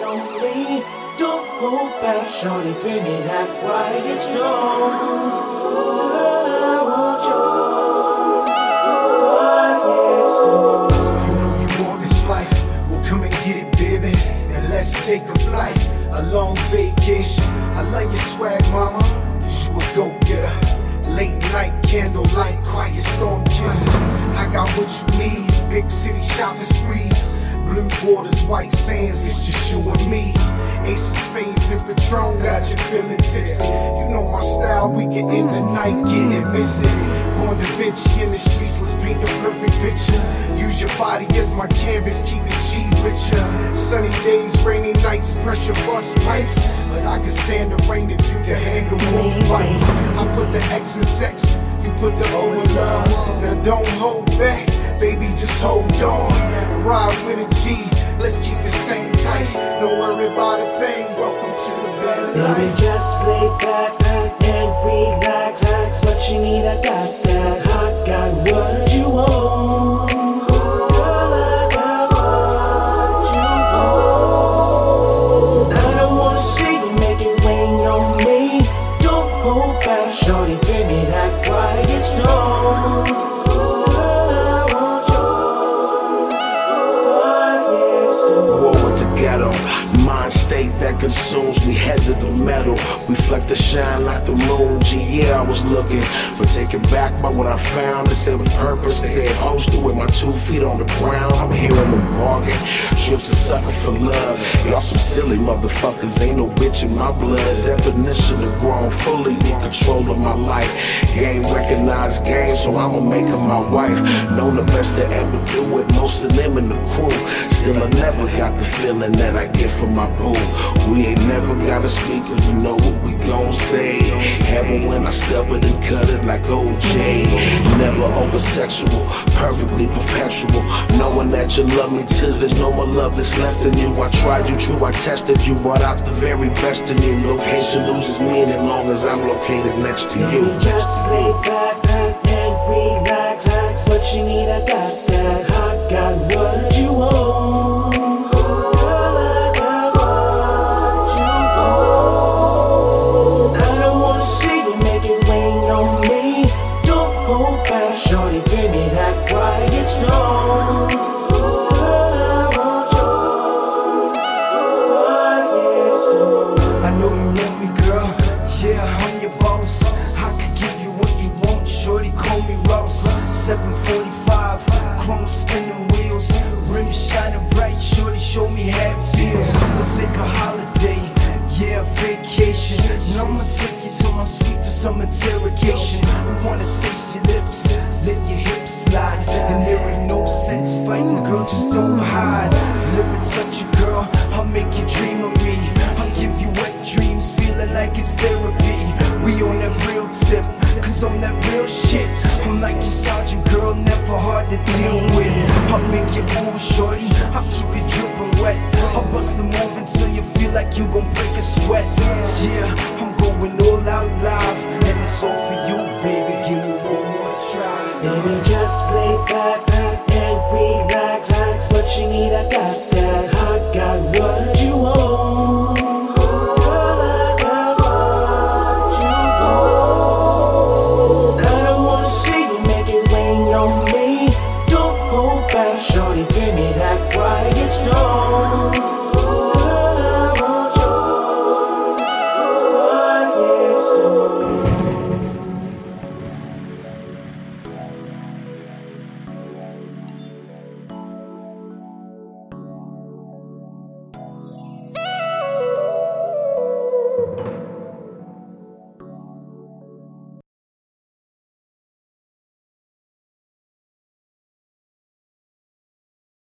on me. Don't hold back, shorty, bring me that quiet storm. I want your quiet storm. You know you want this life, well come and get it, baby. Now let's take a flight, a long vacation. I love your swag, mama, you a go-getter. Late night, candlelight, quiet storm kisses. I got what you need, big city shopping sprees. Blue waters, white sands, it's just you and me. Ace of spades and Patron got you feeling tipsy. You know my style, we can end the night getting missing. Born Da Vinci in the streets, let's paint the perfect picture. Use your body as my canvas, keep it G with ya. Sunny days, rainy nights, pressure bust pipes. But I can stand the rain if you can handle both bites. I put the X in sex, you put the O in love. Now don't hold back, baby, just hold on. Ride with a G, let's keep this thing tight. Don't worry about a thing, welcome to the better life. Baby, just lay back and relax. What you need, I got that. I got what you want. Girl, I got what you want. I don't wanna see you make it rain on me. Don't hold back, shorty, give me that quiet storm. Mind state that consumes me, head to the metal. Reflect the shine like the moon. Yeah, I was looking, but taken back by what I found. It's with purpose, they ain't posted with my 2 feet on the ground. I'm hearing them bargain, trips a sucker for love. Y'all some silly motherfuckers, ain't no bitch in my blood. Definition of grown, fully in control of my life. Game recognized game, so I'ma make her my wife. Know the best to ever do it, most of them in the crew. Still I never got the feeling that I get from my boo. We ain't never gotta speak cause we know what we gon' say. Heaven when I stub it and cut it like OJ. Never over sexual, perfectly perpetual. Knowing that you love me till there's no more love that's left in you. I tried you true, I tested you, brought out the very best in you. Location loses meaning long as I'm located next to you. Just lay back and relax. What you need, I got that. I got what you want. Shorty, give me that quiet storm. I know you want me, girl. Yeah, I'm your boss. I can give you what you want. Shorty, call me Ross. 745, chrome spinning wheels. Rims shining bright. Shorty, show me how it feels. We'll take a holiday. Yeah, vacation. And I'ma take you to my suite for some interrogation. I wanna taste your lips, let your hips slide. And there ain't no sense fighting, girl, just don't hide. Let me touch you, girl, I'll make you dream of me. I'll give you wet dreams, feeling like it's therapy. We on that real tip, cause I'm that real shit. I'm like your sergeant, girl, never hard to deal with. I'll make you cool, shorty, I'll keep you dripping wet. I'll bust the move until you feel like you gon' break a sweat. Yeah,